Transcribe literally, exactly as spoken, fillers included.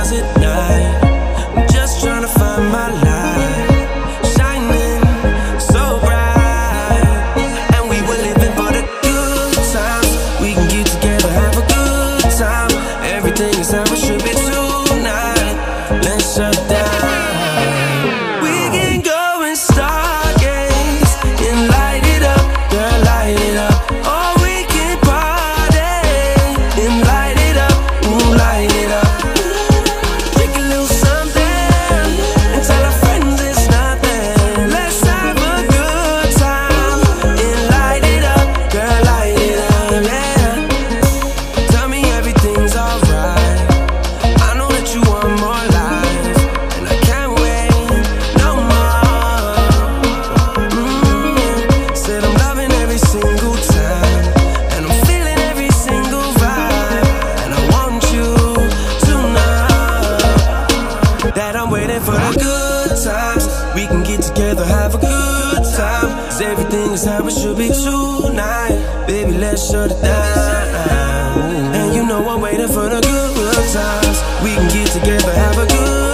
tonight. I'm just trying to find my light, shining so bright. And we were living for the good times. We can get together, have a good time. Everything is how it should be tonight. Let's shut down. We can go and stargaze and light it up, girl, light it up. Or we can party and light it up, ooh, light it up. Drink a little something and tell our friends it's nothing. Let's have a good time and light it up, girl, light it up, yeah. Tell me everything's alright. I know that you want more life, and I can't wait no more. Mm-hmm. Said I'm loving every single time, and I'm feeling every single vibe. And I want you to know that I'm waiting for the good times. We can get together, have a good time. 'Cause everything is how it should be tonight. Baby, let's shut it down. And you know I'm waiting for the good times. We can get together, have a good